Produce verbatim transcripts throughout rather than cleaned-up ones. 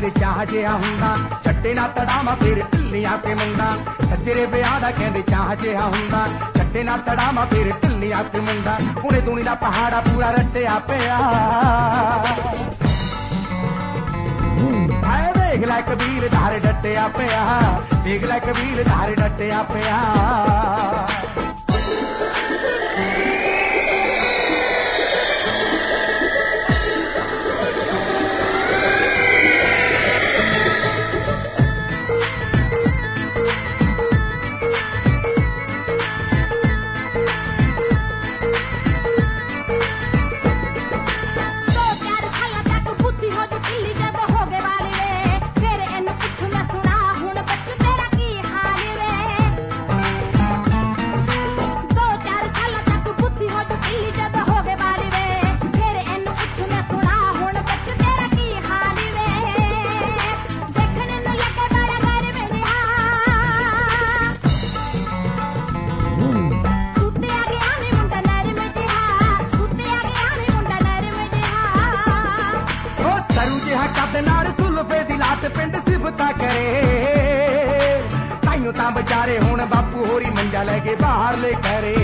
ਕਹਿੰਦੇ ਚਾਹ ਜਿਹਾ ਹੁੰਦਾ, ਛੱਟੇ ਨਾ ਤੜਾਵਾਂ ਫਿਰ ਢਿੱਲੀਆਂ ਤੇ ਮੁੰਡਾ। ਸੱਜਰੇ ਵਿਆਹ ਦਾ ਕਹਿੰਦੇ ਚਾਹ ਜਿਹਾ ਹੁੰਦਾ, ਛੱਟੇ ਨਾ ਤੜਾਵਾਂ ਫਿਰ ਢਿੱਲੀਆਂ ਤੇ ਮੁੰਡਾ। ਪੁਣੇ ਦੁਨੀ ਦਾ ਪਹਾੜਾ ਪੂਰਾ ਰੱਟਿਆ ਪਿਆ। ਹਾਏ ਦੇਖ ਲੈ ਕਬੀਰ ਧਾਰ ਡੱਟਿਆ ਪਿਆ, ਦੇਖ ਲੈ ਕਬੀਰ ਧਾਰ ਡੱਟਿਆ ਪਿਆ। पिंड सिफता करे ताइयों तां बेचारे हुण बापू होरी मंजा लैके बाहर ले करे।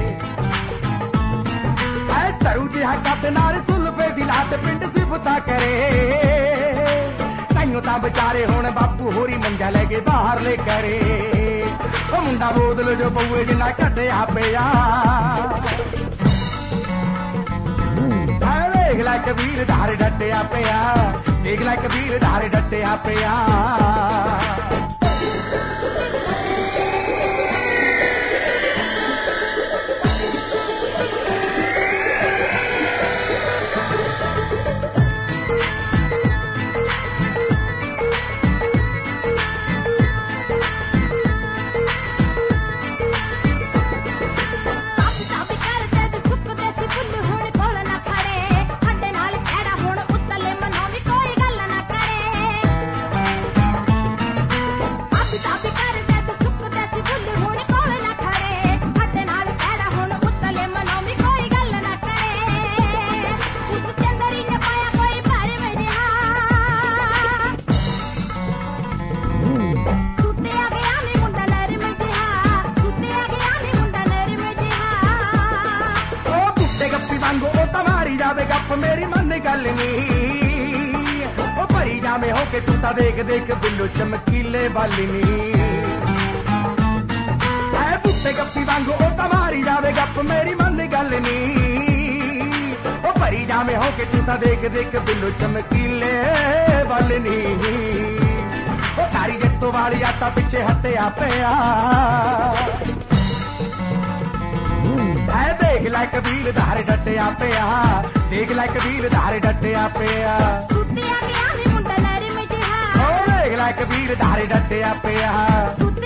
तरू जिहा कद नाल सुल्फे दी लात पिंड सिफता करे ताइयों तां बेचारे हुण बापू होरी मंजा लैके बाहर ले करे। ओ मुंडा बोतल जो बउए जिन्ना कड्डिया पिया। देख लै कबीर धार डट्टिया पिया, देख लै कबीर धार डट्टिया पिया। गप मेरी मन गल नी ओ भरी जावे हो के तू ता देख देख बिल्लू चमकीले बाली नी। ऐ बुट्टे गप्पी वांगू ओ तमारी जावे गप मेरी मन गल नी ओ भरी जावे हो के तू ता देख देख बिल्लू चमकीले बाली नी। ओ सारी जट्टो वाली आटा पिछे हटिया पिया। देख लै कबीर धार डट्टिया पिया, देख लै कबीर धार डट्टिया पिया। देख लै कबीर धार डट्टिया पिया।